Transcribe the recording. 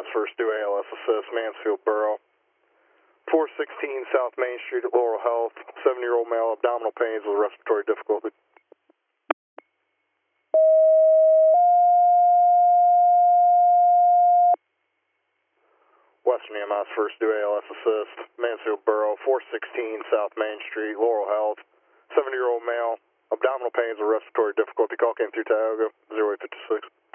EMS first due ALS assist, Mansfield Borough. 416 South Main Street at Laurel Health. 7-year-old male, abdominal pains with respiratory difficulty. Western EMS first due ALS assist, Mansfield Borough. 416 South Main Street, Laurel Health. 7-year-old male, abdominal pains with respiratory difficulty. Call came through Tioga, 0856.